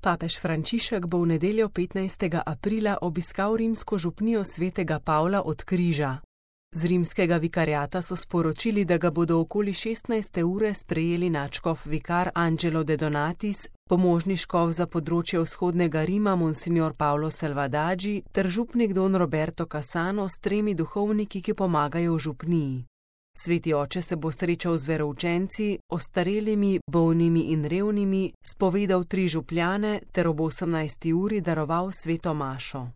Papež Frančišek bo v nedeljo 15. aprila obiskal rimsko župnijo svetega Pavla od Križa. Z rimskega vikariata so sporočili, da ga bodo okoli 16. ure sprejeli nadškof vikar Angelo De Donatis, pomožni škof za področje vzhodnega Rima monsignor Paolo Salvadaggi ter župnik don Roberto Cassano s 3 duhovniki, ki pomagajo v župniji. Sveti oče se bo srečal z veroučenci, ostarelimi, bolnimi in revnimi, spovedal 3 župljane ter ob 18. uri daroval sveto mašo.